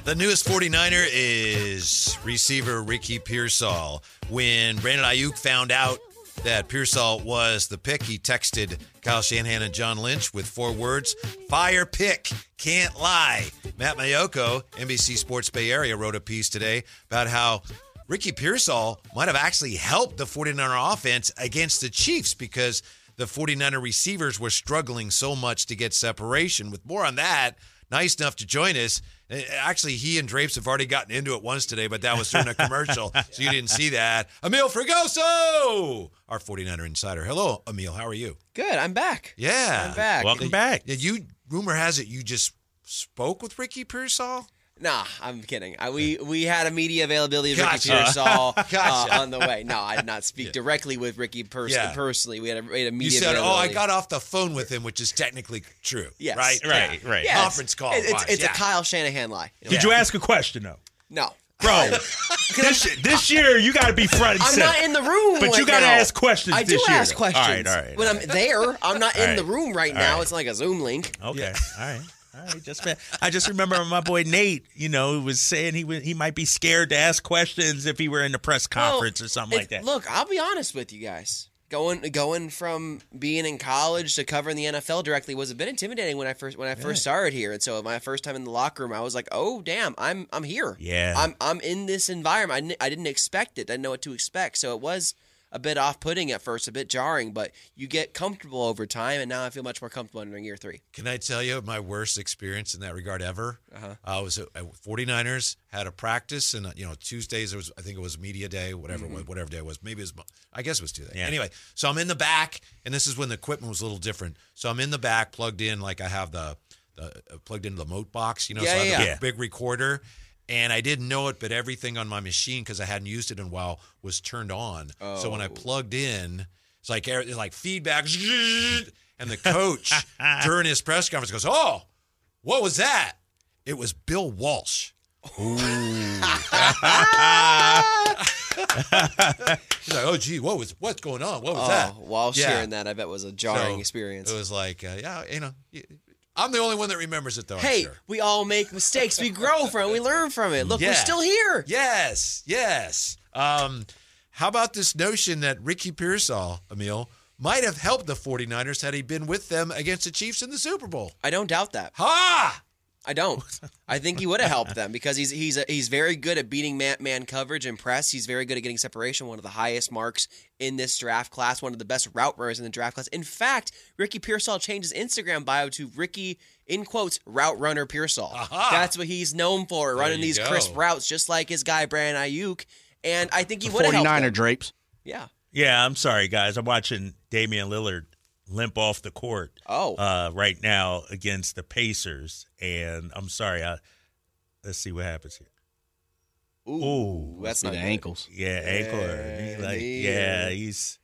The newest 49er is receiver Ricky Pearsall. When Brandon Ayuk found out that Pearsall was the pick, he texted Kyle Shanahan and John Lynch with 4 words, fire pick, can't lie. Matt Mayoko, NBC Sports Bay Area, wrote a piece today about how Ricky Pearsall might have actually helped the 49er offense against the Chiefs because the 49er receivers were struggling so much to get separation. With more on that, nice enough to join us. Actually, he and Drapes have already gotten into it once today, but that was during a commercial, so you didn't see that. Emil Fregoso, our 49er insider. Hello, Emil. How are you? Good. I'm back. Yeah. I'm back. Welcome back. Rumor has it you just spoke with Ricky Pearsall? Nah, I'm kidding. We had a media availability of Gotcha. Ricky Pearsall Gotcha. on the way. No, I did not speak directly with Ricky personally. We had a media You said, availability. I got off the phone with him, which is technically true. Yes. Right? Right. Yeah, Conference call. It's a Kyle Shanahan lie. Did you ask a question, though? No. Bro, this year you got to be front and I'm center. not in the room But right you got to now. ask questions I this year. do ask questions. All right. When I'm there, I'm not in All the right. room right All now. right. It's like a Zoom link. Okay. All right. I just remember my boy Nate, was saying he might be scared to ask questions if he were in the press conference or something like that. Look, I'll be honest with you guys. Going from being in college to covering the NFL directly was a bit intimidating when I first started here. And so my first time in the locker room, I was like, "Oh, damn, I'm here. Yeah. I'm in this environment. I didn't expect it. I didn't know what to expect. So it was a bit off-putting at first, a bit jarring, but you get comfortable over time, and now I feel much more comfortable entering year 3. Can I tell you my worst experience in that regard ever? I was at 49ers, had a practice, and Tuesdays I think it was media day, whatever day it was. Maybe it was, I guess it was Tuesday. Yeah. Anyway, so I'm in the back, and this is when the equipment was a little different. So I'm in the back, plugged in, like I have the plugged into the Moat box, so I have a big recorder. And I didn't know it, but everything on my machine, because I hadn't used it in a while, was turned on. Oh. So when I plugged in, it's like feedback. And the coach, during his press conference, goes, "Oh, what was that?" It was Bill Walsh. He's like, "Oh, gee, what's going on? What was that?" While sharing that, I bet was a jarring experience. It was like, I'm the only one that remembers it, though. Hey, I'm sure. we all make mistakes. We grow from it. We learn from it. Look, we're still here. Yes. How about this notion that Ricky Pearsall, Emil, might have helped the 49ers had he been with them against the Chiefs in the Super Bowl? I don't doubt that. Ha! I don't. I think he would have helped them because he's very good at beating man coverage and press. He's very good at getting separation. One of the highest marks in this draft class. One of the best route runners in the draft class. In fact, Ricky Pearsall changed his Instagram bio to Ricky, in quotes, route runner Pearsall. Aha. That's what he's known for, running these crisp routes, just like his guy Brandon Ayuk. And I think he would have helped 49er them. Drapes. Yeah. Yeah, I'm sorry, guys. I'm watching Damian Lillard limp off the court right now against the Pacers, and I'm sorry. Let's see what happens here. Ooh, that's not the good. ankles. Yeah, ankle. He's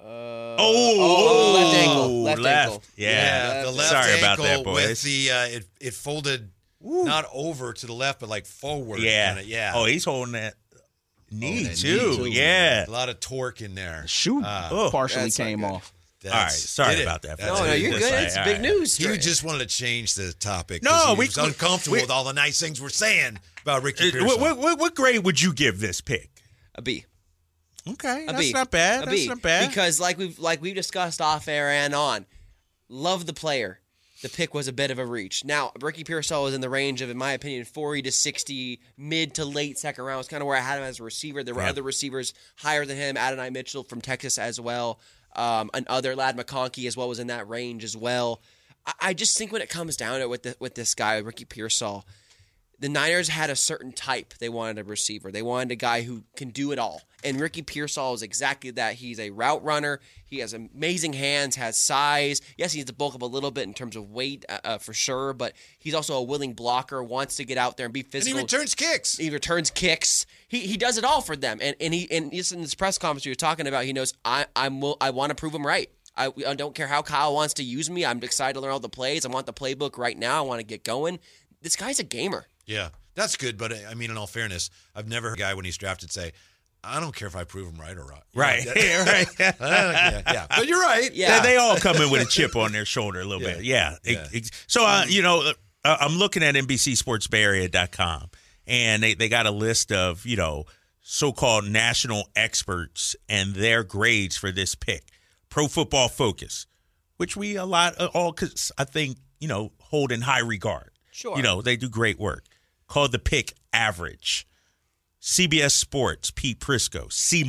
left ankle. Left ankle. Yeah, the left sorry ankle about that, boys. with the it folded not over to the left, but like forward. Yeah. Kinda, yeah. Oh, he's holding that knee that too. knee, too. Yeah. A lot of torque in there. Shoe partially That's not came good. off. All right, sorry about that. No, you're good. It's big news. He just wanted to change the topic. No, 'cause he we- was uncomfortable we- with all the nice things we're saying about Ricky Pearsall. What grade would you give this pick? A B. Okay, A that's B. not bad. A That's B. not bad. Because like we've discussed off air and on, love the player. The pick was a bit of a reach. Now, Ricky Pearsall was in the range of, in my opinion, 40 to 60, mid to late second round. It's kind of where I had him as a receiver. There were other receivers higher than him. Adonai Mitchell from Texas as well. And other Lad McConkey as well was in that range as well. I just think when it comes down to it with this guy, Ricky Pearsall, the Niners had a certain type they wanted a receiver. They wanted a guy who can do it all. And Ricky Pearsall is exactly that. He's a route runner. He has amazing hands, has size. Yes, he needs to bulk up a little bit in terms of weight for sure, but he's also a willing blocker, wants to get out there and be physical. And he returns kicks. He returns kicks. He does it all for them. And just in this press conference you're talking about, he knows I want to prove him right. I don't care how Kyle wants to use me. I'm excited to learn all the plays. I want the playbook right now. I want to get going. This guy's a gamer. Yeah, that's good. But I mean, in all fairness, I've never heard a guy when he's drafted say, "I don't care if I prove him right or not." Right. Right. Yeah. But you're right. Yeah. They all come in with a chip on their shoulder a little bit. Yeah. So, I'm looking at NBCSportsBayArea.com, And they got a list of, so-called national experts and their grades for this pick. Pro Football Focus, which we because I think, hold in high regard. Sure. They do great work. Called the pick average. CBS Sports, Pete Prisco, C-.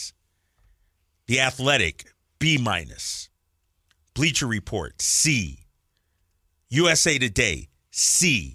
The Athletic, B-. Bleacher Report, C. USA Today, C.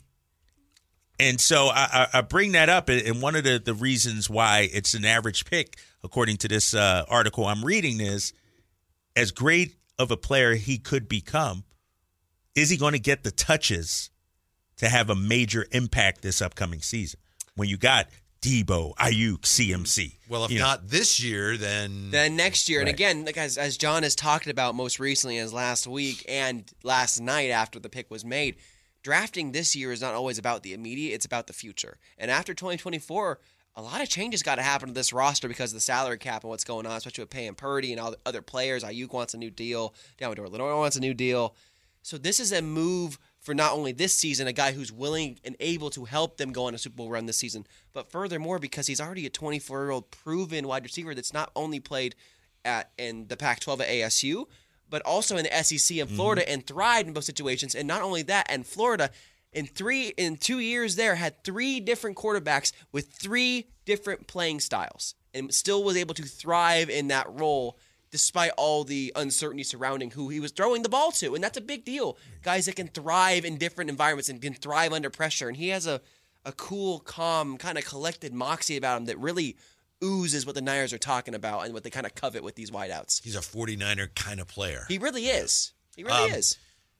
And so I bring that up, and one of the reasons why it's an average pick, according to this article I'm reading, is as great of a player he could become, is he going to get the touches to have a major impact this upcoming season? When you got Debo, Ayuk, CMC. Well, if not this year, then next year. Right. And again, like as John has talked about most recently as last week and last night after the pick was made, drafting this year is not always about the immediate, it's about the future. And after 2024, a lot of changes got to happen to this roster because of the salary cap and what's going on, especially with paying Purdy and all the other players. Ayuk wants a new deal. Dalvin Lenore wants a new deal. So this is a move for not only this season, a guy who's willing and able to help them go on a Super Bowl run this season, but furthermore, because he's already a 24-year-old proven wide receiver that's not only played in the Pac-12 at ASU, but also in the SEC in Florida and thrived in both situations. And not only that, and Florida, in 2 years there, had 3 different quarterbacks with 3 different playing styles and still was able to thrive in that role despite all the uncertainty surrounding who he was throwing the ball to. And that's a big deal. Guys that can thrive in different environments and can thrive under pressure. And he has a cool, calm, kind of collected moxie about him that really oozes what the Niners are talking about and what they kind of covet with these wideouts. he's a 49er kind of player. He really is. He really is.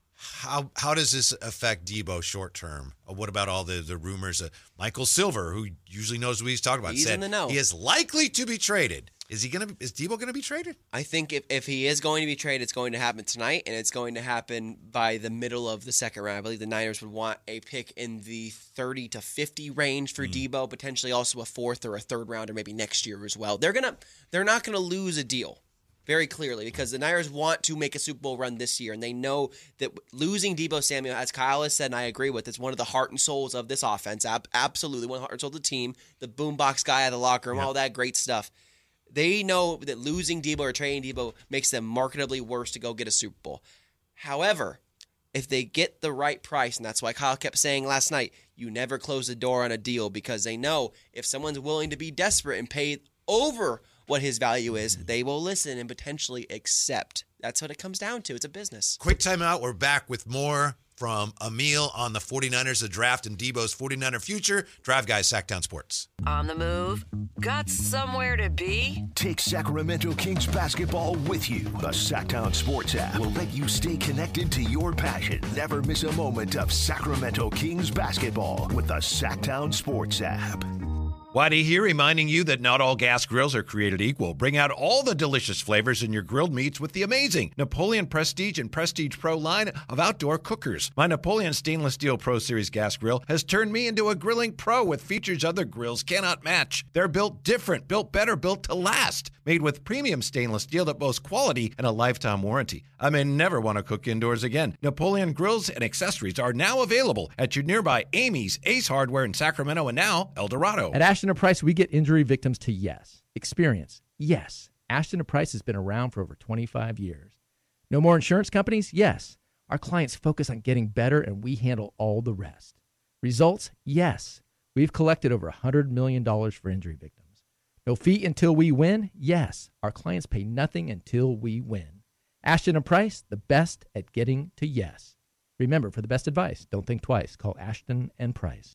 How does this affect Debo short term? What about all the rumors? Michael Silver, who usually knows what he's talking about, He's said in the know. he is likely to be traded. Is Debo going to be traded? I think if he is going to be traded, it's going to happen tonight, and it's going to happen by the middle of the second round. I believe the Niners would want a pick in the 30 to 50 range for Debo, potentially also a 4th or a 3rd rounder maybe next year as well. They're not gonna lose a deal, very clearly, because the Niners want to make a Super Bowl run this year, and they know that losing Debo Samuel, as Kyle has said, and I agree with, is one of the heart and souls of this offense. Absolutely, one of the heart and souls of the team, the boombox guy at the locker room, all that great stuff. They know that losing Debo or trading Debo makes them marketably worse to go get a Super Bowl. However, if they get the right price, and that's why Kyle kept saying last night, you never close the door on a deal, because they know if someone's willing to be desperate and pay over what his value is, they will listen and potentially accept. That's what it comes down to. It's a business. Quick timeout. We're back with more from Emil on the 49ers, the draft, and Debo's 49er future. Drive Guys, Sacktown Sports. On the move? Got somewhere to be? Take Sacramento Kings basketball with you. The Sacktown Sports app will let you stay connected to your passion. Never miss a moment of Sacramento Kings basketball with the Sacktown Sports app. Whitey here, reminding you that not all gas grills are created equal. Bring out all the delicious flavors in your grilled meats with the amazing Napoleon Prestige and Prestige Pro line of outdoor cookers. My Napoleon Stainless Steel Pro Series gas grill has turned me into a grilling pro with features other grills cannot match. They're built different, built better, built to last. Made with premium stainless steel that boasts quality and a lifetime warranty. I may never want to cook indoors again. Napoleon grills and accessories are now available at your nearby Amy's, Ace Hardware in Sacramento, and now El Dorado. At Ashton & Price, we get injury victims to yes. Experience, yes. Ashton & Price has been around for over 25 years. No more insurance companies? Yes. Our clients focus on getting better, and we handle all the rest. Results? Yes. We've collected over $100 million for injury victims. No fee until we win? Yes. Our clients pay nothing until we win. Ashton & Price, the best at getting to yes. Remember, for the best advice, don't think twice. Call Ashton & Price.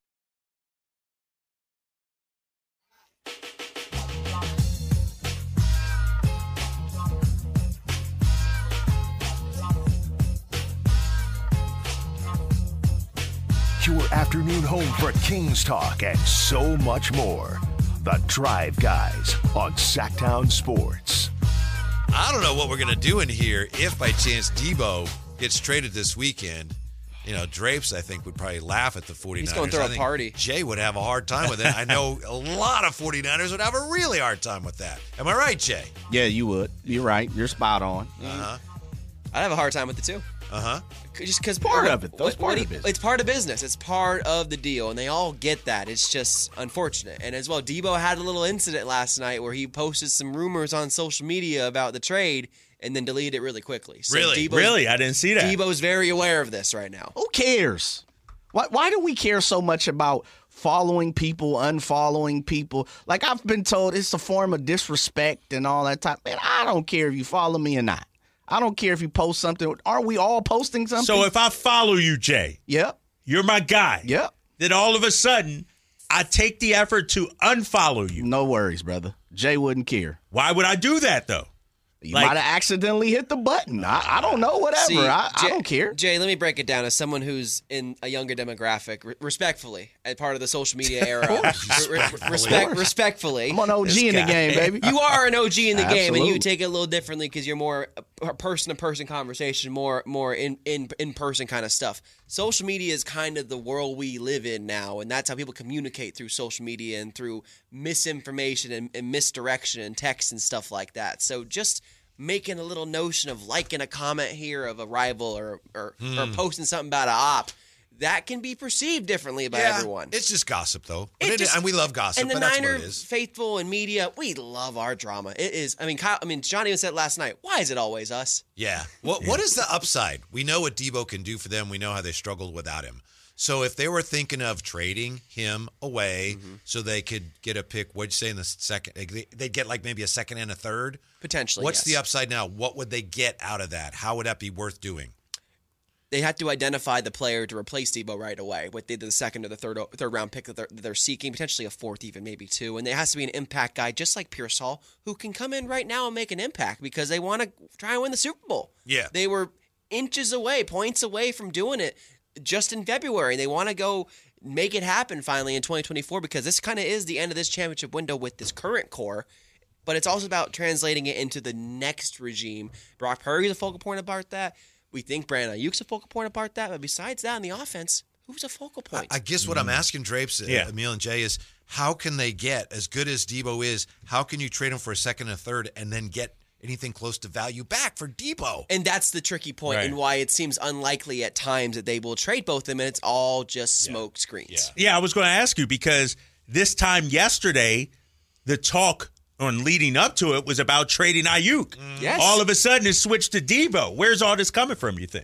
Your afternoon home for Kings talk and so much more. The Drive Guys on Sacktown Sports. I don't know what we're going to do in here if by chance Debo gets traded this weekend. You know, Drapes, I think, would probably laugh at the 49ers. He's going through a party. Jay would have a hard time with it. I know a lot of 49ers would have a really hard time with that. Am I right, Jay? Yeah, you would. You're right. You're spot on. Uh-huh. I have a hard time with it too. Just because Part of it, though. It's part of business. It's part of business. It's part of the deal, and they all get that. It's just unfortunate. And as well, Debo had a little incident last night where he posted some rumors on social media about the trade and then deleted it really quickly. So Really? I didn't see that. Debo's very aware of this right now. Who cares? Why do we care so much about following people, unfollowing people? Like, I've been told it's a form of disrespect and all that type. Man, I don't care if you follow me or not. I don't care if you post something. Aren't we all posting something? So if I follow you, Jay, Yep. you're my guy. Yep. Then all of a sudden, I take the effort to unfollow you. No worries, brother. Jay wouldn't care. Why would I do that, though? You Like- might have accidentally hit the button. I don't know. Whatever. See, I don't care. Jay, let me break it down as someone who's in a younger demographic, respectfully, as part of the social media era. Respectfully. I'm an OG in the game, baby. You are an OG in the game, and you Absolutely. take it a little differently because you're more a person-to-person conversation, more in-person kind of stuff. Social media is kind of the world we live in now, and that's how people communicate through social media and through misinformation and misdirection and text and stuff like that. So just making a little notion of liking a comment here of a rival or posting something about a op, that can be perceived differently by everyone. It's just gossip, though. It just- And we love gossip, And the but that's Niner what it is. faithful and media, we love our drama. It is. John even said last night, why is it always us? Yeah. What is the upside? We know what Debo can do for them. We know how they struggled without him. So if they were thinking of trading him away so they could get a pick, what'd you say in the second? They'd get like maybe a second and a third? Potentially, What's yes. the upside now? What would they get out of that? How would that be worth doing? They had to identify the player to replace Debo right away with either the second or the third round pick that they're seeking, potentially a fourth even, maybe two. And there has to be an impact guy just like Pearsall who can come in right now and make an impact because they want to try and win the Super Bowl. Yeah. They were inches away, points away from doing it just in February. They want to go make it happen finally in 2024 because this kind of is the end of this championship window with this current core. But it's also about translating it into the next regime. Brock Purdy's a focal point about that. We think Brandon Ayuk's a focal point about that. But besides that, in the offense, who's a focal point? I guess what I'm asking Drapes, Emil and Jay, is how can they get, as good as Debo is, how can you trade him for a second and a third and then get anything close to value back for Debo? And that's the tricky point Right. and why it seems unlikely at times that they will trade both of them, and it's all just smoke screens. Yeah, I was going to ask you because this time yesterday, the talk on leading up to it was about trading Ayuk. Yes. All of a sudden, it switched to Debo. Where's all this coming from, you think?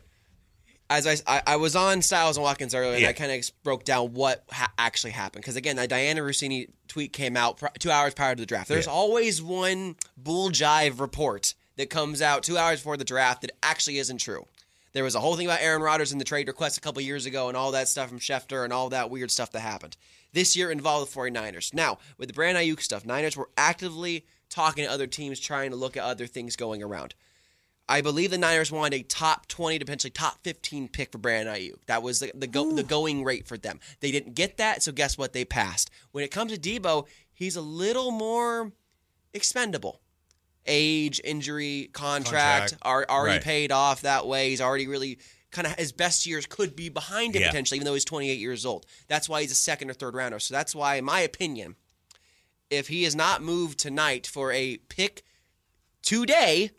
As I was on Styles and Watkins earlier, and Yeah. I kind of broke down what actually happened. Because, again, that Diana Rossini tweet came out 2 hours prior to the draft. There's always one bull jive report that comes out 2 hours before the draft that actually isn't true. There was a whole thing about Aaron Rodgers in the trade request a couple years ago and all that stuff from Schefter and all that weird stuff that happened. This year involved the 49ers. Now, with the Brandon Ayuk stuff, Niners were actively talking to other teams, trying to look at other things going around. I believe the Niners wanted a top 20 to potentially top 15 pick for Brandon Ayuk. That was the going rate for them. They didn't get that, so guess what? They passed. When it comes to Debo, he's a little more expendable. Age, injury, contract. Already Right. paid off that way. He's already really kind of his best years could be behind him Yeah. potentially, even though he's 28 years old. That's why he's a second or third rounder. So that's why, in my opinion, if he is not moved tonight for a pick today,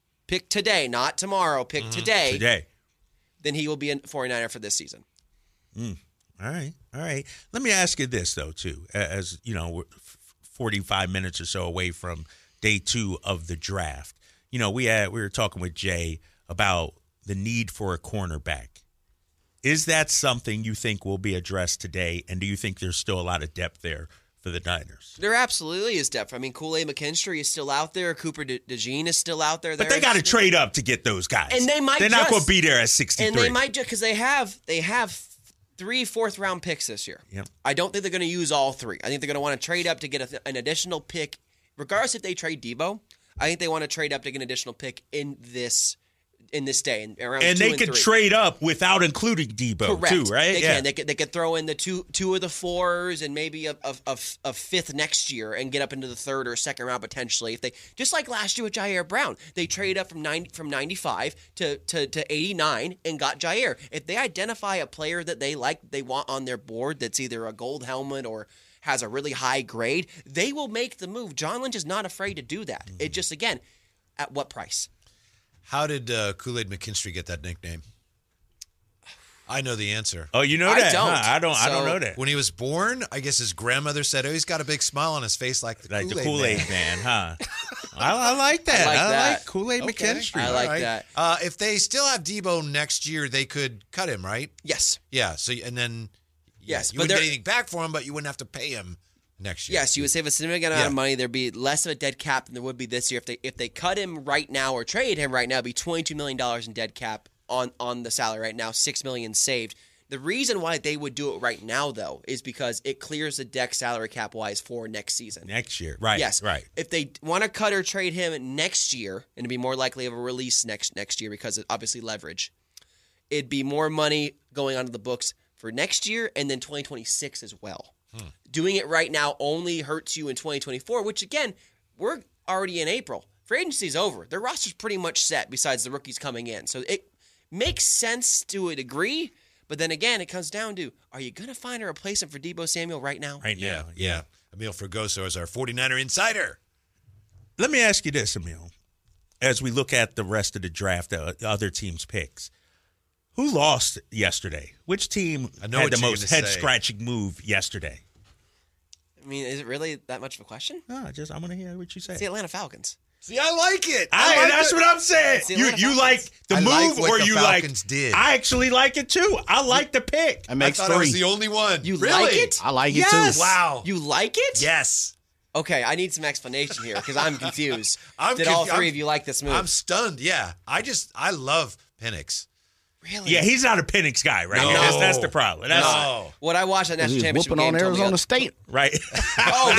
not tomorrow, pick today, then he will be a 49er for this season. All right. Let me ask you this, though, too. As, you know, we're 45 minutes or so away from day 2 of the draft. You know, we were talking with Jay about the need for a cornerback. Is that something you think will be addressed today? And do you think there's still a lot of depth there for the Niners? There absolutely is depth. I mean, Kool-Aid McKinstry is still out there. Cooper DeJean is still out there. But they got to trade up to get those guys. And they might They're not just- going to be there at 63. And they might just because they have 3 fourth-round picks this year. Yep. I don't think they're going to use all 3. I think they're going to want to trade up to get an additional pick. Regardless if they trade Debo, I think they want to trade up to get an additional pick in this day and around. And 2 they and could 3. trade up without including Debo, Correct. too, right? They can. They could throw in the two of the 4s and maybe a 5th next year and get up into the 3rd or 2nd round potentially. If they just like last year with Jair Brown, they traded up from 95 to 89 and got Jair. If they identify a player that they like, they want on their board that's either a gold helmet or has a really high grade, they will make the move. John Lynch is not afraid to do that. It just, again, at what price? How did Kool-Aid McKinstry get that nickname? I know the answer. Oh, you know I that? don't. Huh? I don't So- know that. When he was born, I guess his grandmother said, "Oh, he's got a big smile on his face like the Like Kool-Aid the Kool-Aid man." man, huh? I like that. I like I that. like Kool-Aid Okay. McKinstry. I like that. If they still have Debo next year, they could cut him, right? Yes. Yeah. So and then Yes, you but wouldn't get there- anything back for him, but you wouldn't have to pay him next year. Yes, you would save a significant amount Yeah. of money. There'd be less of a dead cap than there would be this year. If they cut him right now or trade him right now, it'd be $22 million in dead cap on the salary right now, $6 million saved. The reason why they would do it right now, though, is because it clears the deck salary cap wise for next season. Next year, right? Yes. right. If they want to cut or trade him next year, and it'd be more likely of a release next year because of obviously leverage, it'd be more money going onto the books for next year and then 2026 as well. Doing it right now only hurts you in 2024, which again, we're already in April. Free agency's over. Their roster's pretty much set besides the rookies coming in. So it makes sense to a degree, but then again, it comes down to, are you going to find a replacement for Deebo Samuel right now? Right Yeah. now. Yeah. Emil Fergoso is our 49er insider. Let me ask you this, Emil. As we look at the rest of the draft, the other teams' picks, who lost yesterday? Which team I know had what the you're most gonna say. head-scratching move yesterday? I mean, is it really that much of a question? No, I want to hear what you say. It's the Atlanta Falcons. See, I like it. That's what I'm saying. It's the You Atlanta like the I move, like what or the you Falcons like? did. I actually like it too. I like the pick. That I makes thought I was three. the only one. You really? like it? I like Yes. it too. Wow. You like it? Yes. Okay, I need some explanation here because I'm confused. I'm Did all conf- three I'm- of you like this move? I'm stunned. Yeah. I love Penix. really? Yeah, he's not a Penix guy, right? No. That's the problem. That's No. What I watched that national He's championship whooping game on told me Arizona State. right. Oh,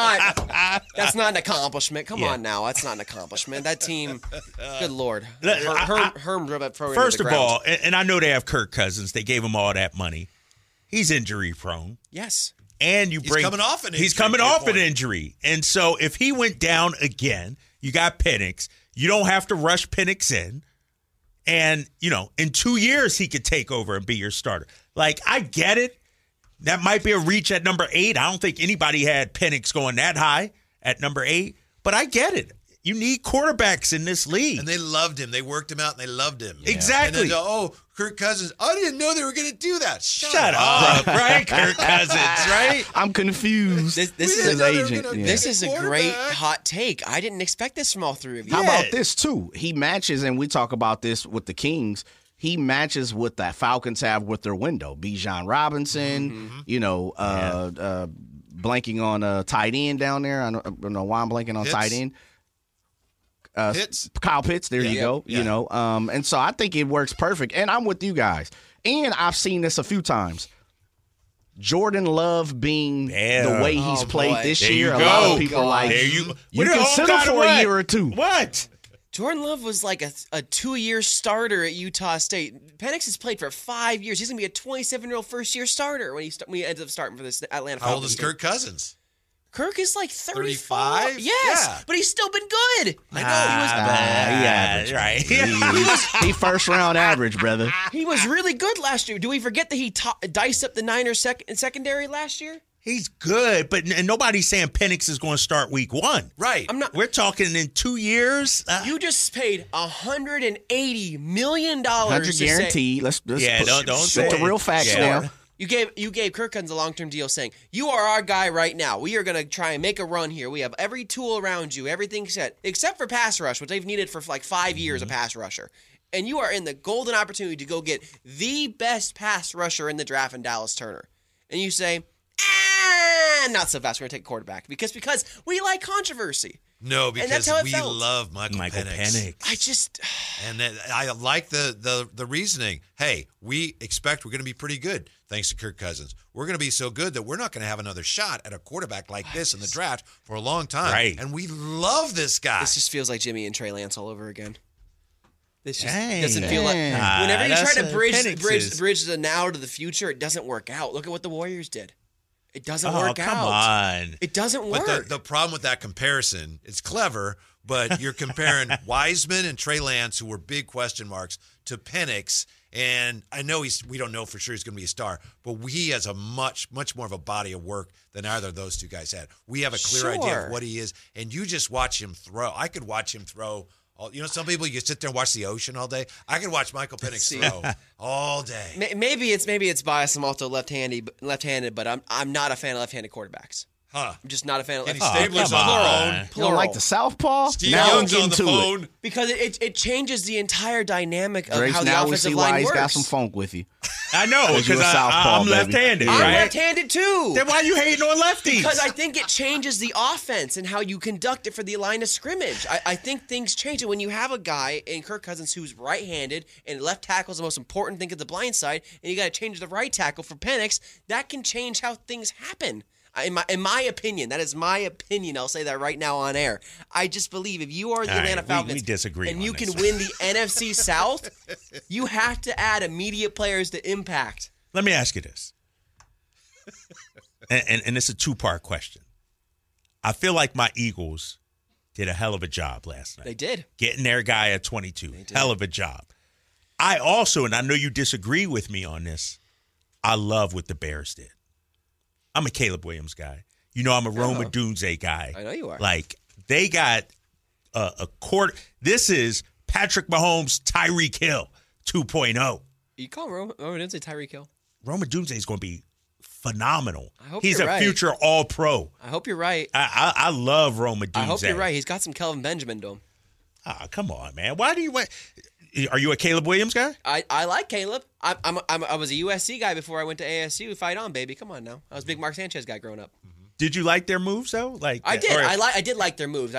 that's not an accomplishment. Come Yeah. on now, that's not an accomplishment. That team, good lord, Look, Herm drove that program First to of the ground. all, and I know they have Kirk Cousins. They gave him all that money. He's injury prone. yes, And you He's bring coming off an He's injury, coming to your off an point. injury. And so if he went down again, you got Penix. You don't have to rush Penix in. And, in 2 years he could take over and be your starter. Like, I get it. That might be a reach at number 8. I don't think anybody had Penix going that high at number 8. But I get it. You need quarterbacks in this league. And they loved him. They worked him out and they loved him. Exactly. And then, Kirk Cousins. I didn't know they were going to do that. Shut up, right? Kirk Cousins, right? I'm confused. This We is didn't his know they were agent. gonna- Yeah. this is a great Quarterback. hot take. I didn't expect this from all three of you. How Yeah. about this too? He matches, and we talk about this with the Kings. He matches what the Falcons have with their window. Bijan Robinson, blanking on a tight end down there. I don't know why I'm blanking on Pitts. tight end. Pitts. Kyle Pitts, there you Yeah. go. Yeah. And so I think it works perfect. And I'm with you guys. And I've seen this a few times. Jordan Love being Yeah. the way he's Oh, played boy. this There year, you a lot go. of people are like, There you What can all sit him got for what? a year or two. What? Jordan Love was like a 2-year starter at Utah State. Penix has played for 5 years. He's gonna be a 27-year-old first-year starter when he ends up starting for this Atlanta How old Falcons is team. Kirk Cousins? Kirk is like 35? Yes, Yeah. but he's still been good. I know he average. Right. He first round average, brother. he was really good last year. Do we forget that he diced up the Niners secondary last year? He's good, but and nobody's saying Penix is going to start week 1. Right. I'm not. We're talking in 2 years. You just paid $180 million. 100 guaranteed. Let's Yeah, don't put say the it. real facts Yeah. down. You gave Kirk Cousins a long-term deal saying, you are our guy right now. We are going to try and make a run here. We have every tool around you, everything set, except for pass rush, which they've needed for like 5 years, a pass rusher. And you are in the golden opportunity to go get the best pass rusher in the draft in Dallas Turner. And you say, not so fast. We're going to take a quarterback because we like controversy. No, And because that's how it we felt. love Michael Penix. I just... And then I like the reasoning. Hey, we expect we're going to be pretty good thanks to Kirk Cousins. We're going to be so good that we're not going to have another shot at a quarterback like this in the draft for a long time. Right. And we love this guy. This just feels like Jimmy and Trey Lance all over again. This just Dang. doesn't feel like whenever you that's try to Penix's. bridge the now to the future, it doesn't work out. Look at what the Warriors did. It doesn't work come out. on. It doesn't But work. the problem with that comparison, it's clever, but you're comparing Wiseman and Trey Lance, who were big question marks, to Penix. And I know we don't know for sure he's going to be a star, but he has a much more of a body of work than either of those two guys had. We have a clear idea Sure. of what he is, and you just watch him throw. I could watch him throw Some people, you sit there and watch the ocean all day. I can watch Michael Penix throw all day. Maybe it's biased. I'm also left-handed, but I'm not a fan of left-handed quarterbacks. Huh. I'm just not a fan of Kenny left-handed. Stabler's on the phone. You don't like the southpaw? Steve now Young's I'm on the getting to phone. it. Because it changes the entire dynamic of Grace, how the now we offensive see line why he's works. got some funk with you. I know, Because you're because a southpaw, I'm baby. left-handed, I'm right? left-handed too. Then why you hating on lefties? Because I think it changes the offense and how you conduct it for the line of scrimmage. I think things change. And when you have a guy in Kirk Cousins who's right-handed and left tackle is the most important thing at the blind side, and you got to change the right tackle for Penix, that can change how things happen. In my opinion, that is my opinion. I'll say that right now on air. I just believe if you are the All right, Atlanta Falcons we disagree and on you this. can win the NFC South, you have to add immediate players to impact. Let me ask you this. and it's a two-part question. I feel like my Eagles did a hell of a job last night. They did. Getting their guy at 22. Hell of a job. I also, and I know you disagree with me on this, I love what the Bears did. I'm a Caleb Williams guy. You know I'm a Roma Dunze guy. I know you are. Like, they got a quarter. This is Patrick Mahomes, Tyreek Hill 2.0. You call Roma Dunze Tyreek Hill? Roma Dunze is going to be phenomenal. I hope He's you're a right. future All-Pro. I hope you're right. I love Roma Dunze. I hope you're right. He's got some Kelvin Benjamin to him. Ah, come on, man. Why do you want? Are you a Caleb Williams guy? I like Caleb. I was a USC guy before I went to ASU. Fight on, baby. Come on now. I was a big Mark Sanchez guy growing up. Did you like their moves though? Like I did. or- I did like their moves.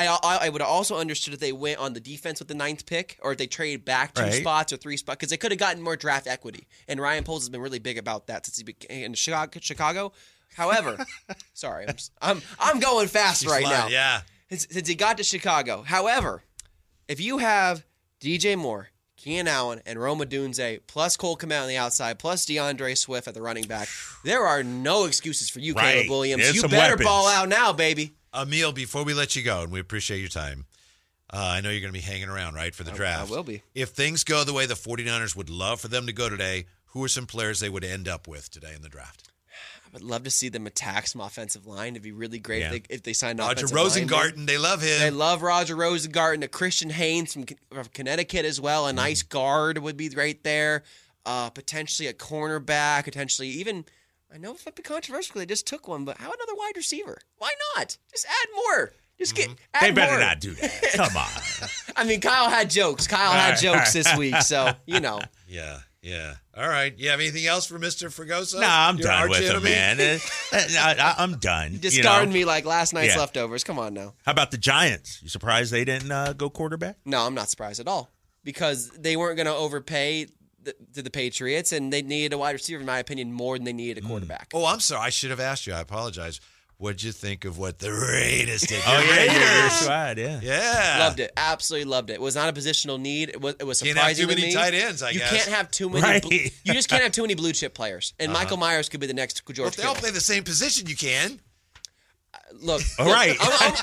I would have also understood if they went on the defense with the 9th pick, or if they traded back 2 Right. spots or 3 spots, because they could have gotten more draft equity. And Ryan Poles has been really big about that since he became in Chicago. However, sorry, I'm going fast He's right now. flying, yeah. Since he got to Chicago. However, if you have DJ Moore, Keenan Allen, and Roma Dunze, plus Cole Kmet on the outside, plus DeAndre Swift at the running back, there are no excuses for you, Right. Caleb Williams. There's You some better weapons. ball out now, baby. Emil, before we let you go, and we appreciate your time, I know you're going to be hanging around, right, for the draft. I will be. If things go the way the 49ers would love for them to go today, who are some players they would end up with today in the draft? I would love to see them attack some offensive line. It'd be really great Yeah. if they signed Roger offensive linemen. Rosengarten, they love him. They love Roger Rosengarten. A Christian Haynes from Connecticut as well. A nice guard would be right there. Potentially a cornerback. Potentially even, I know it might be controversial. They just took one, but how another wide receiver? Why not? Just add more. Just get. Add They better more. not do that. Come on. I mean, Kyle had jokes. Kyle had jokes this week, so you know. Yeah. All right. You have anything else for Mr. Fregoso? Nah, I'm Your done arch with him, enemy? man. I'm done. Discarding me like last night's Yeah. leftovers. Come on now. How about the Giants? You surprised they didn't go quarterback? No, I'm not surprised at all because they weren't going to overpay to the Patriots, and they needed a wide receiver, in my opinion, more than they needed a quarterback. Oh, I'm sorry. I should have asked you. I apologize. What'd you think of what the Raiders did? Oh, Your yeah, your Raiders. squad, yeah. Yeah. Loved it. Absolutely loved it. It was not a positional need. It was Can't have surprising too to many me. tight ends, I you guess. can't have too many. Right. You just can't have too many blue chip players. And Michael Myers could be the next Well, George if they all Kittle. play the same position, you can. Look, All right.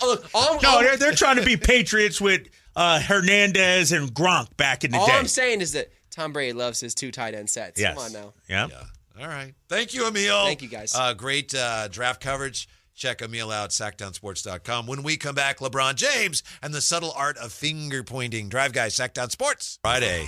I'm, They're trying to be Patriots with Hernandez and Gronk back in the all day. I'm saying is that Tom Brady loves his 2 tight end sets. Yes. Come on now. Yeah. All right. Thank you, Emil. Thank you, guys. Great draft coverage. Check Emil out, sackdownsports.com. When we come back, LeBron James and the subtle art of finger pointing. Drive Guys, Sackdown Sports. Friday.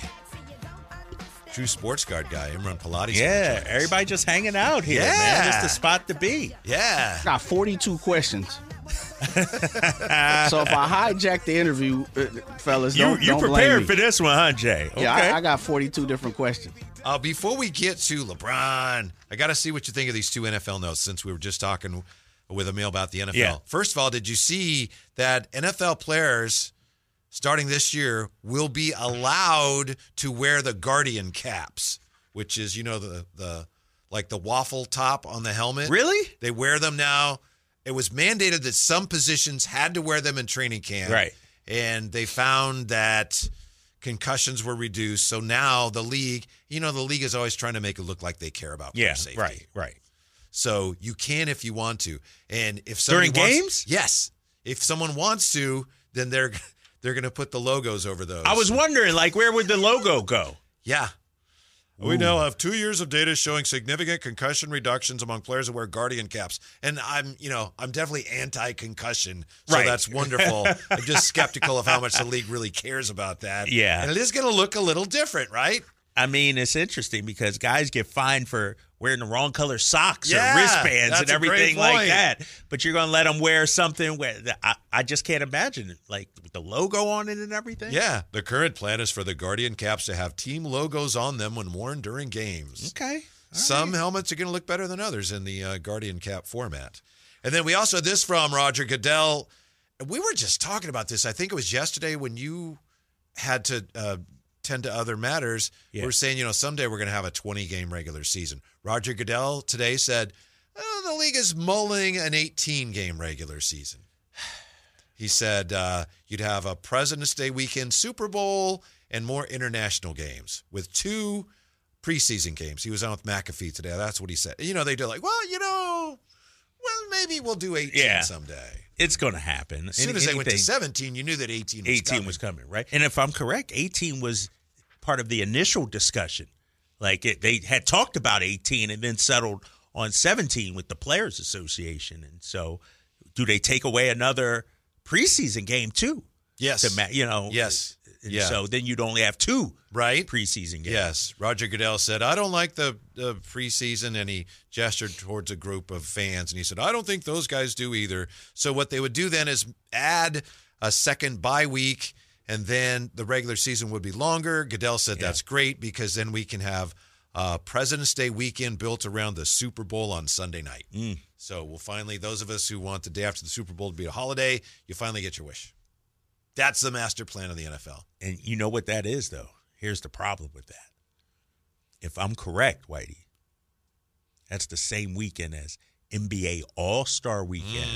True sports guard guy, Imran Pilates. Yeah, everybody just hanging out here, Yeah. man. It's the spot to be. Yeah. Got 42 questions. So if I hijack the interview, fellas, You don't blame prepared me. for this one, huh, Jay? Okay. Yeah, I got 42 different questions. Before we get to LeBron, I got to see what you think of these 2 NFL notes since we were just talking with Emil about the NFL. Yeah. First of all, did you see that NFL players starting this year will be allowed to wear the Guardian caps, which is, the like the waffle top on the helmet? Really? They wear them now. It was mandated that some positions had to wear them in training camp. Right. And they found that concussions were reduced. So now the league is always trying to make it look like they care about player Yeah, safety. right. So you can if you want to. And if somebody During wants, games? Yes. If someone wants to, then they're going to put the logos over those. I was wondering, like, where would the logo go? Yeah. We now have 2 years of data showing significant concussion reductions among players who wear Guardian caps. And I'm definitely anti-concussion, so Right. that's wonderful. I'm just skeptical of how much the league really cares about that. Yeah. And it is going to look a little different, right? I mean, it's interesting because guys get fined for wearing the wrong color socks Yeah, or wristbands that's and a great everything like point. that. But you're going to let them wear something where I just can't imagine it, like with the logo on it and everything. Yeah. The current plan is for the Guardian caps to have team logos on them when worn during games. Okay. Some helmets are going to look better than others in the Guardian cap format. And then we also had this from Roger Goodell. We were just talking about this. I think it was yesterday when you had to tend to other matters. Yeah. We're saying, someday we're going to have a 20-game regular season. Roger Goodell today said, the league is mulling an 18-game regular season. He said you'd have a President's Day weekend Super Bowl and more international games with 2 preseason games. He was on with McAfee today. That's what he said. They do like, maybe we'll do 18 someday. It's going to happen. As soon as they went to 17, you knew that 18 was coming. Right? And if I'm correct, 18 was part of the initial discussion. Like they had talked about 18 and then settled on 17 with the Players Association. And so do they take away another preseason game too? Yes. Yes. Yeah. So then you'd only have 2 right preseason games. Yes. Roger Goodell said, I don't like the preseason, and he gestured towards a group of fans, and he said, I don't think those guys do either. So what they would do then is add a second bye week, and then the regular season would be longer. Goodell said that's great because then we can have President's Day weekend built around the Super Bowl on Sunday night. So we'll finally, those of us who want the day after the Super Bowl to be a holiday, you finally get your wish. That's the master plan of the NFL. And you know what that is, though? Here's the problem with that. If I'm correct, Whitey, that's the same weekend as NBA All-Star Weekend.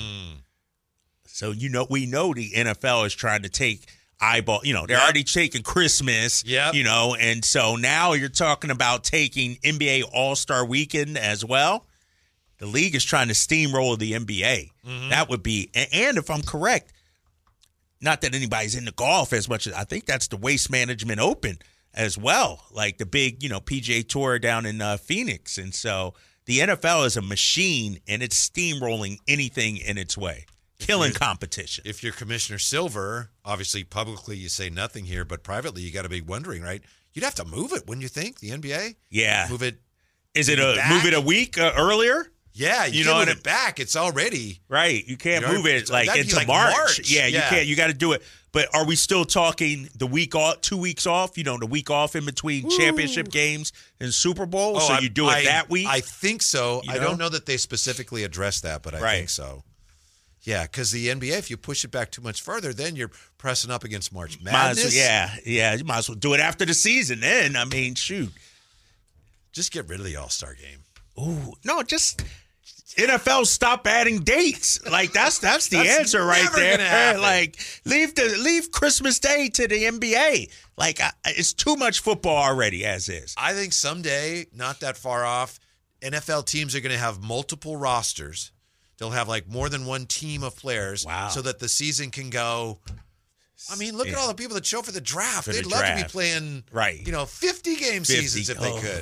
So, we know the NFL is trying to take eyeball. They're already taking Christmas, and so now you're talking about taking NBA All-Star Weekend as well. The league is trying to steamroll the NBA. That would be, and if I'm correct, not that anybody's into golf as much as I think that's the Waste Management Open as well, like the big, PGA Tour down in Phoenix. And so the NFL is a machine, and it's steamrolling anything in its way, killing competition. If you're Commissioner Silver, obviously publicly you say nothing here, but privately you got to be wondering, right? You'd have to move it, wouldn't you think, the NBA? Yeah. Move it. Is it back? move it a week earlier? Yeah, you can move it back. It's already right. You can't move it like that'd be into like March. Yeah, you can't. You got to do it. But are we still talking the week off, 2 weeks off? The week off in between championship games and Super Bowl. Oh, so you do it that week. I think so. I don't know that they specifically addressed that, but I think so. Yeah, because the NBA, if you push it back too much further, then you're pressing up against March Madness. You might as well do it after the season. Then I mean, shoot, just get rid of the All-Star game. Ooh, no, just NFL stop adding dates. Like that's the answer right there. Like leave Christmas Day to the NBA. Like it's too much football already as is. I think someday, not that far off, NFL teams are going to have multiple rosters. They'll have like more than one team of players, so that the season can go. I mean, look at all the people that show for the draft. They'd love to be playing, 50-game seasons if they could.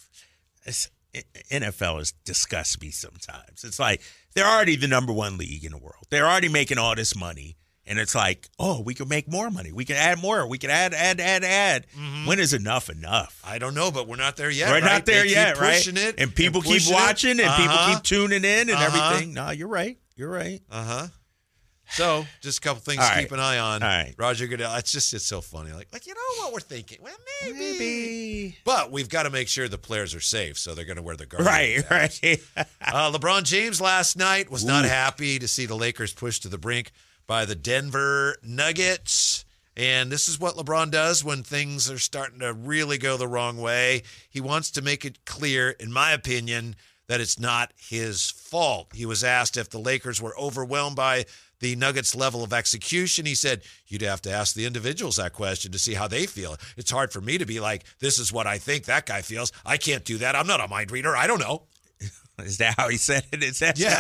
NFL has disgusts me sometimes. It's like they're already the number 1 league in the world. They're already making all this money. And it's like, we can make more money. We can add more. We can add. Mm-hmm. When is enough? I don't know, but we're not there yet. We're not there yet, keep pushing it. And people keep watching and people keep tuning in and everything. No, you're right. You're right. So, just a couple things to keep an eye on. All right. Roger Goodell, it's so funny. Like what we're thinking? Well, maybe. But we've got to make sure the players are safe, so they're going to wear the Guardian caps. Right. LeBron James last night was not happy to see the Lakers pushed to the brink by the Denver Nuggets. And this is what LeBron does when things are starting to really go the wrong way. He wants to make it clear, in my opinion, that it's not his fault. He was asked if the Lakers were overwhelmed by the Nuggets' level of execution. He said, you'd have to ask the individuals that question to see how they feel. It's hard for me to be like, this is what I think that guy feels. I can't do that. I'm not a mind reader. I don't know. Is that how he said it? Yeah.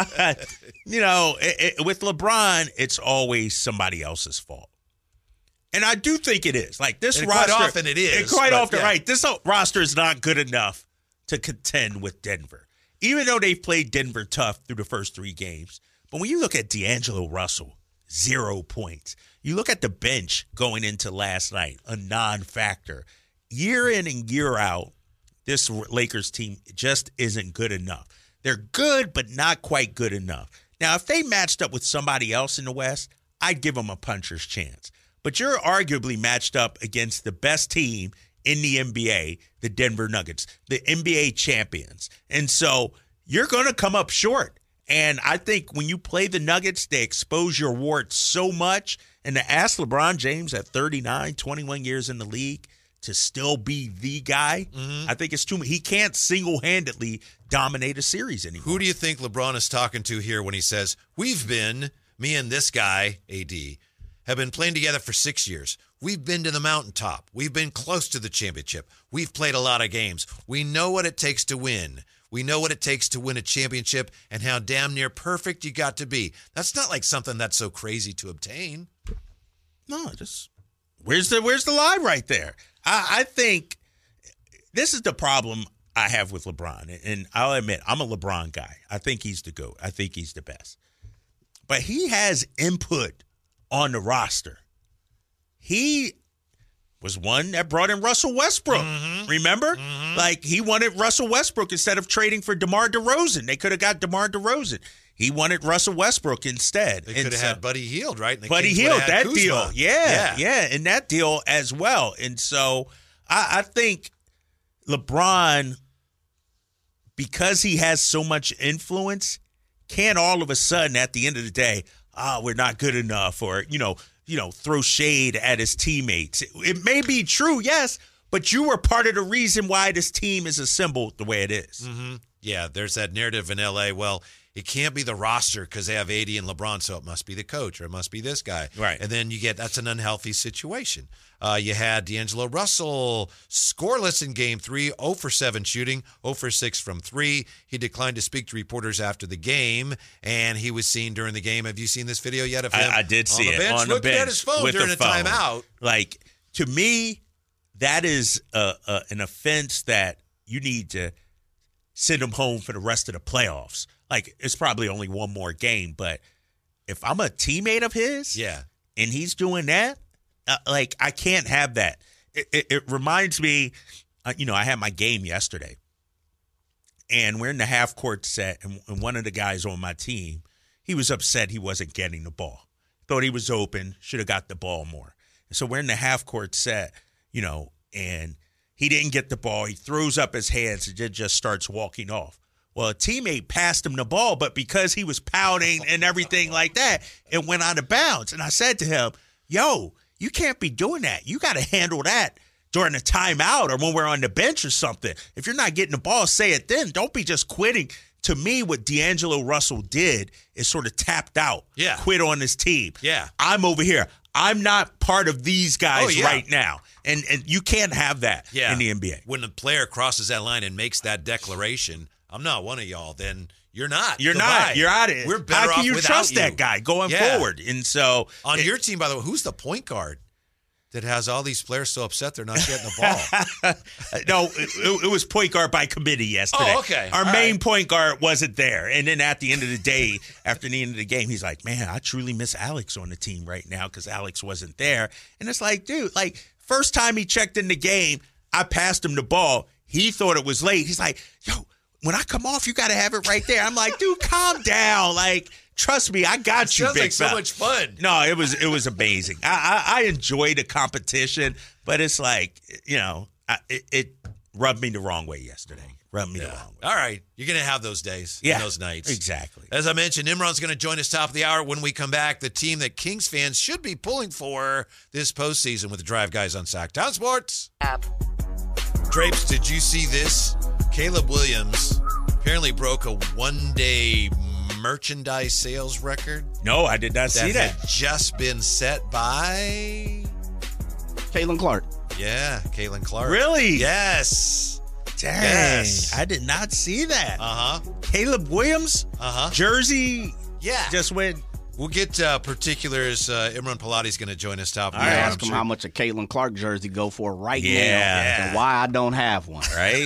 With LeBron, it's always somebody else's fault. And I do think it is. Like this And roster. quite often it is, And quite but often, yeah. right. This roster is not good enough to contend with Denver. Even though they've played Denver tough through the first 3 games. But when you look at D'Angelo Russell, 0 points. You look at the bench going into last night, a non-factor. Year in and year out, this Lakers team just isn't good enough. They're good, but not quite good enough. Now, if they matched up with somebody else in the West, I'd give them a puncher's chance. But you're arguably matched up against the best team in the NBA, the Denver Nuggets, the NBA champions. And so you're going to come up short. And I think when you play the Nuggets, they expose your warts so much. And to ask LeBron James at 39, 21 years in the league to still be the guy, I think it's too much. He can't single-handedly dominate a series anymore. Who do you think LeBron is talking to here when he says, me and this guy, AD, have been playing together for 6 years. We've been to the mountaintop. We've been close to the championship. We've played a lot of games. We know what it takes to win. We know what it takes to win a championship and how damn near perfect you got to be. That's not like something that's so crazy to obtain. No, just where's the lie right there? I think this is the problem I have with LeBron. And I'll admit, I'm a LeBron guy. I think he's the GOAT. I think he's the best. But he has input on the roster. He was one that brought in Russell Westbrook. Remember? Like, he wanted Russell Westbrook instead of trading for DeMar DeRozan. They could have got DeMar DeRozan. He wanted Russell Westbrook instead. They could have had Buddy Hield, right? And the Buddy Kings Hield, would have had that Kuzma. deal. Yeah, and that deal as well. And so I think LeBron, because he has so much influence, can't all of a sudden at the end of the day, we're not good enough, or, throw shade at his teammates. It may be true, yes, but you were part of the reason why this team is assembled the way it is. Yeah, there's that narrative in L.A., well, it can't be the roster because they have AD and LeBron, so it must be the coach or it must be this guy. Right. And then that's an unhealthy situation. You had D'Angelo Russell scoreless in Game 3, 0 for 7 shooting, 0 for 6 from 3. He declined to speak to reporters after the game, and he was seen during the game. Have you seen this video yet of him? I did see on the it bench, on the looking bench at his phone with during the a phone. timeout. Like, to me, that is an offense that you need to send him home for the rest of the playoffs. Like, it's probably only one more game, but if I'm a teammate of his, and he's doing that, I can't have that. It reminds me, I had my game yesterday, and we're in the half-court set, and one of the guys on my team, he was upset he wasn't getting the ball. Thought he was open, should have got the ball more. And so we're in the half-court set, and he didn't get the ball. He throws up his hands and just starts walking off. Well, a teammate passed him the ball, but because he was pouting and everything like that, it went out of bounds. And I said to him, yo, you can't be doing that. You got to handle that during a timeout or when we're on the bench or something. If you're not getting the ball, say it then. Don't be just quitting. To me, what D'Angelo Russell did is sort of tapped out, quit on his team. Yeah. I'm over here. I'm not part of these guys right now. And you can't have that in the NBA. When a player crosses that line and makes that declaration, I'm not one of y'all, then you're not. You're Goodbye. not. You're out of it. We're better How can off you without trust you. that guy going forward? And so on your team, by the way, who's the point guard that has all these players so upset they're not getting the ball? No, it was point guard by committee yesterday. Oh, okay. Our All main right. point guard wasn't there. And then at the end of the day, after the end of the game, he's like, man, I truly miss Alex on the team right now because Alex wasn't there. And it's like, dude, first time he checked in the game, I passed him the ball. He thought it was late. He's like, yo, when I come off, you got to have it right there. I'm like, dude, calm down. Trust me, I got you, Sounds big like so fella. much fun. No, it was amazing. I enjoy the competition, but it's like, it rubbed me the wrong way yesterday. Rubbed me the wrong way. All right. You're going to have those days and those nights. Exactly. As I mentioned, Imran's going to join us top of the hour when we come back. The team that Kings fans should be pulling for this postseason with the Drive Guys on Sacktown Sports. Drapes, did you see this? Caleb Williams apparently broke a one-day merchandise sales record. No, I did not see that. Had just been set by Caitlin Clark. Yeah, Caitlin Clark. Really? Yes. Dang. Yes. I did not see that. Uh-huh. Caleb Williams? Uh-huh. Jersey Yeah. just went We'll get particulars. Imran Palati's going to join us top of the I hour, ask I'm him sure. how much a Caitlin Clark jersey go for right Yeah. now and why I don't have one. Right?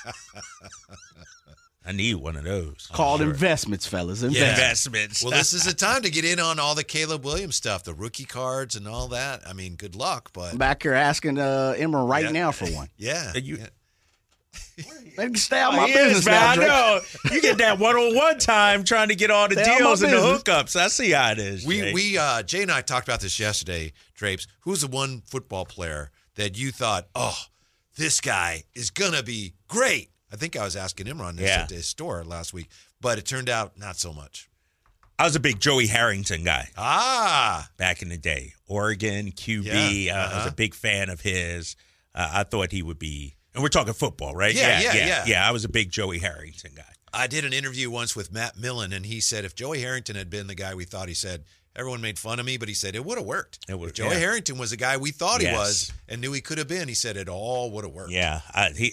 I need one of those. Called investments, fellas. Investments. Well, this is the time to get in on all the Caleb Williams stuff, the rookie cards and all that. I mean, good luck, but I'm back here asking Emma right now for one. yeah. They can stay out my He business is, man. now, I Drake. know. You get that one-on-one time trying to get all the Stay out my deals and the business. hookups. I see how it is. Jay. Jay and I talked about this yesterday, Drapes. Who's the one football player that you thought, oh, this guy is going to be great? I think I was asking Imran this Yeah. at his store last week, but it turned out not so much. I was a big Joey Harrington guy Back in the day. Oregon, QB. Yeah, I was a big fan of his. I thought he would be, and we're talking football, right? Yeah. Yeah, I was a big Joey Harrington guy. I did an interview once with Matt Millen, and he said if Joey Harrington had been the guy we thought, he said, everyone made fun of me, but he said it would have worked. If Joey Harrington was the guy we thought he was and knew he could have been, he said it all would have worked. Yeah,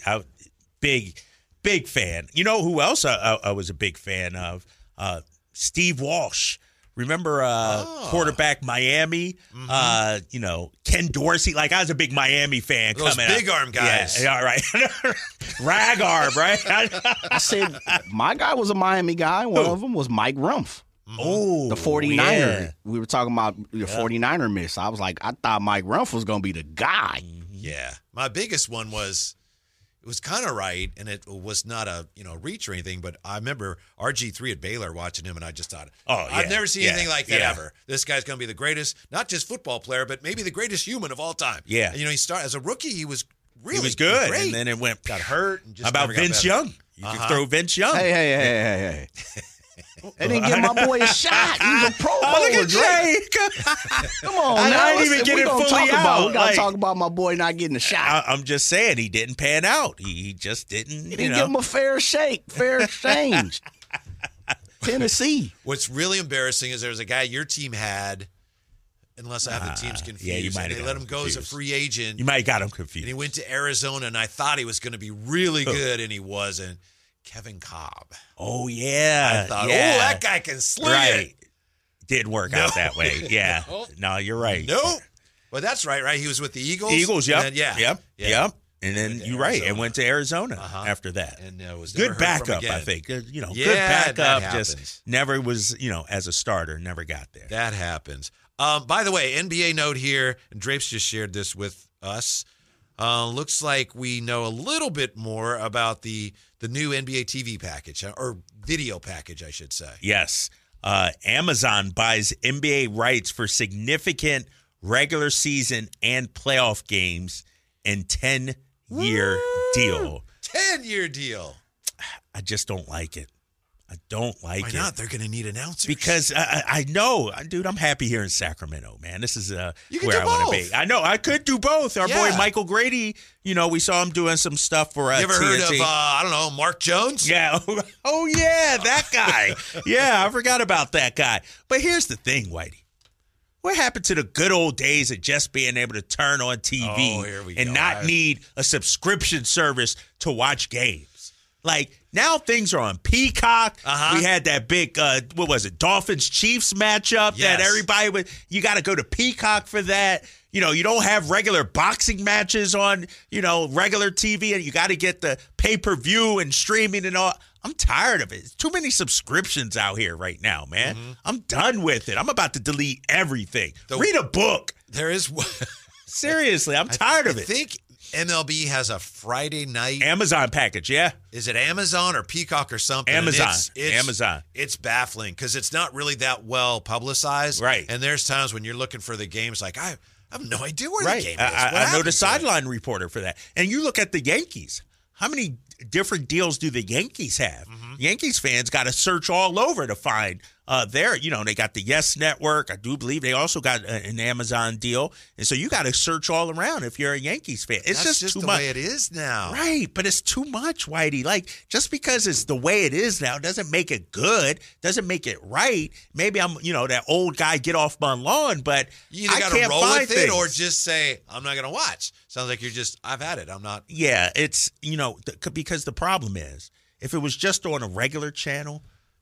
big fan. You know who else I was a big fan of? Steve Walsh. Remember quarterback Miami? Ken Dorsey. Like, I was a big Miami fan. Those coming big up. arm guys. Yeah, all right. Rag arm, right? I said my guy was a Miami guy. One of them was Mike Rumpf. Oh, The 49er. yeah. We were talking about the 49er miss. I was like, I thought Mike Rumpf was going to be the guy. Yeah. My biggest one was, it was kind of right, and it was not a reach or anything, but I remember RG3 at Baylor watching him, and I just thought, I've never seen anything like that ever. This guy's going to be the greatest, not just football player, but maybe the greatest human of all time. Yeah. And, he started as a rookie, he was really He was good, great. and then it got hurt. And just How about never got Vince better. Young? You can throw Vince Young. Hey. They didn't give my boy a shot. He was a Pro Bowler, Look at Drake. Jake. Come on, I now. didn't even Listen, get we it gonna fully talk about, out. We got to Like- talk about my boy not getting a shot. I'm just saying he didn't pan out. He just didn't. He didn't give him a fair shake, fair exchange. Tennessee. What's really embarrassing is there was a guy your team had, unless I have the teams confused. yeah, you might and have they got let him him go as a confused. free agent. You might have got him And confused. he went to Arizona, and I thought he was going to be really good, and he wasn't. Kevin Cobb. Oh yeah, I thought, yeah. that guy can sling right. it. Didn't work out that way. Yeah. No, you're right. Nope. But that's right? He was with the Eagles. Eagles. Yep. And then, Yep. And then you're right. And went to Arizona after that. And was never Good heard from backup, again. I think. Good Yeah, that backup. happens. Just never was, as a starter, never got there. That happens. By the way, NBA note here, and Drapes just shared this with us. Looks like we know a little bit more about the new NBA TV package, or video package, I should say. Yes. Amazon buys NBA rights for significant regular season and playoff games in 10-year deal. 10-year deal. I just don't like it. I don't like Why it. not? They're going to need announcers. Because I know, dude, I'm happy here in Sacramento, man. This is You can where do I want to both. be. I know, I could do both. Our Yeah. boy Michael Grady, we saw him doing some stuff for you ever heard TNT. of, I don't know, Mark Jones? Yeah. Oh, yeah, that guy. Yeah, I forgot about that guy. But here's the thing, Whitey. What happened to the good old days of just being able to turn on TV Oh, here we and go. not need a subscription service to watch games? Like, now things are on Peacock. We had that big, Dolphins-Chiefs matchup that Yes. everybody you got to go to Peacock for that. You don't have regular boxing matches on, regular TV, and you got to get the pay-per-view and streaming and all. I'm tired of it. It's too many subscriptions out here right now, man. I'm done with it. I'm about to delete everything. Read a book. There is. Seriously, I'm tired of I it. think MLB has a Friday night. Amazon package, yeah. Is it Amazon or Peacock or something? And Amazon. It's Amazon. It's baffling because it's not really that well publicized. Right. And there's times when you're looking for the games, like, I have no idea where Right. the game is. What I know happened the to it? sideline reporter for that. And you look at the Yankees. How many different deals do the Yankees have? Yankees fans got to search all over to find they got the Yes Network. I do believe they also got an Amazon deal. And so you got to search all around if you're a Yankees fan. It's That's just too the much. way it is now. Right, but it's too much, Whitey. Like, just because it's the way it is now doesn't make it good, doesn't make it right. Maybe I'm, that old guy, get off my lawn, but You either I got to can't roll find with it things. or just say, I'm not going to watch. Sounds like I've had it. I'm not. Yeah, it's, because the problem is, if it was just on a regular channel,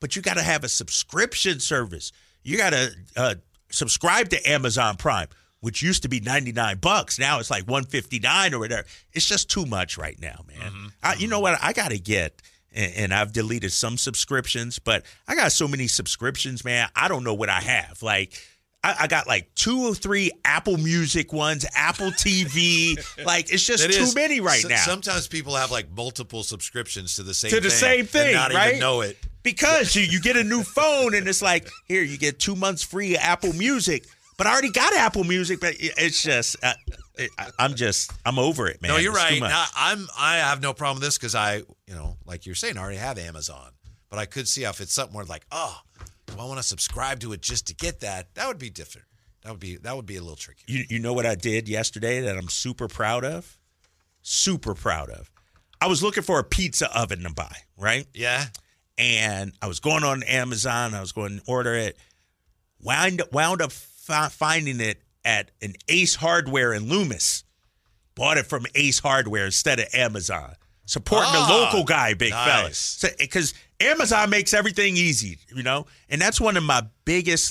but you got to have a subscription service. You got to subscribe to Amazon Prime, which used to be $99. Now it's like $159 or whatever. It's just too much right now, man. You know what? I got to get, and I've deleted some subscriptions, but I got so many subscriptions, man. I don't know what I have. Like, I got like 2 or 3 Apple Music ones, Apple TV. Like, it's just too many right now. Sometimes people have like multiple subscriptions to the same thing, and not right? even know it. Because you get a new phone and it's like, here, you get 2 months free of Apple Music. But I already got Apple Music, but it's just, I'm over it, man. No, you're It's too right. much. Now, I have no problem with this because like you're saying, I already have Amazon. But I could see if it's something where like, oh, do I want to subscribe to it just to get that? That would be different. That would be a little tricky. You know what I did yesterday that I'm super proud of? Super proud of. I was looking for a pizza oven to buy, right? Yeah. And I was going on Amazon. I was going to order it. Wound up finding it at an Ace Hardware in Loomis. Bought it from Ace Hardware instead of Amazon. Supporting the local guy, big fella. Because Amazon makes everything easy, and that's one of my biggest,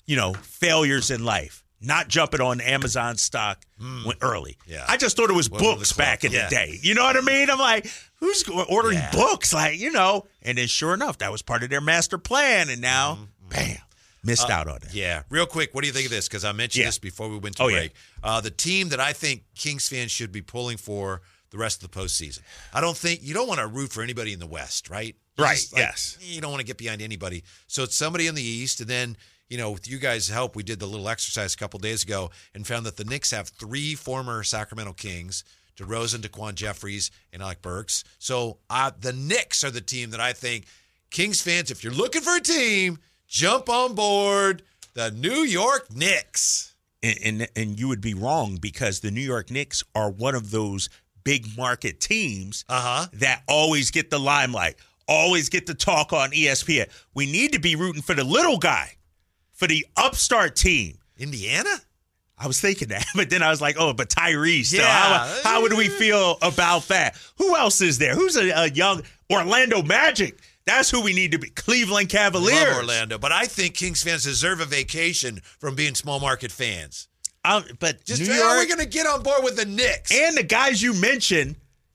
failures in life. Not jumping on Amazon stock early. Yeah. I just thought it was books back in the day. You know what I mean? I'm like, who's ordering books? Like, and then sure enough, that was part of their master plan. And now, bam, missed out on it. Yeah. Real quick, what do you think of this? Because I mentioned this before we went to break. Yeah. The team that I think Kings fans should be pulling for the rest of the postseason. You don't want to root for anybody in the West, right? Yes. You don't want to get behind anybody. So it's somebody in the East, and then, with you guys' help, we did the little exercise a couple days ago and found that the Knicks have 3 former Sacramento Kings, DeRozan, Daquan Jeffries, and Alec Burks. So the Knicks are the team that I think Kings fans, if you're looking for a team, jump on board the New York Knicks. And you would be wrong because the New York Knicks are one of those big market teams that always get the limelight, always get the talk on ESPN. We need to be rooting for the little guy, for the upstart team. Indiana? I was thinking that, but then I was like, but Tyrese. Yeah. So how would we feel about that? Who else is there? Who's a young Orlando Magic? That's who we need to be. Cleveland Cavaliers. Love Orlando, but I think Kings fans deserve a vacation from being small market fans. But Just New how are we York going to get on board with the Knicks? and the guys you mentioned,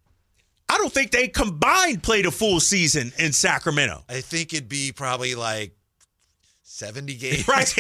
I don't think they combined played a full season in Sacramento. I think it'd be probably like 70 games. Right.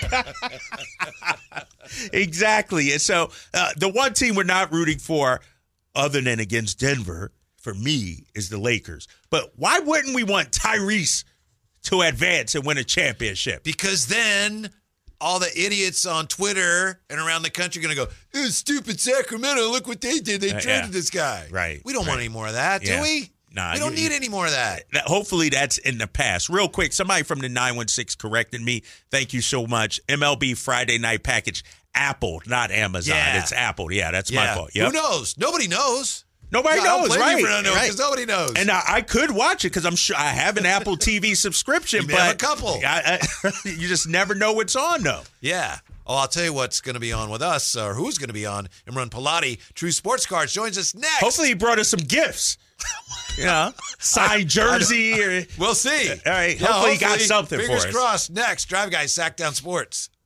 Exactly. And so the one team we're not rooting for, other than against Denver, for me, is the Lakers. But why wouldn't we want Tyrese to advance and win a championship? Because then all the idiots on Twitter and around the country are going to go, stupid Sacramento, look what they did. They traded this guy. Right. We don't want any more of that, do we? Nah, we don't need any more of that. Hopefully that's in the past. Real quick, somebody from the 916 corrected me. Thank you so much. MLB Friday Night Package, Apple, not Amazon. Yeah. It's Apple. Yeah, that's my fault. Yep. Who knows? Nobody knows. Nobody knows, right? Because nobody knows. And I could watch it because I'm sure I have an Apple TV subscription. You may but have a couple. You just never know what's on, though. Yeah. Oh, I'll tell you what's going to be on with us, or who's going to be on. Imran Pilati, True Sports Cards, joins us next. Hopefully he brought us some gifts. Signed jersey. We'll see. All right. Hopefully he got something for us. Fingers crossed. Next, Drive Guys, Sacktown Sports.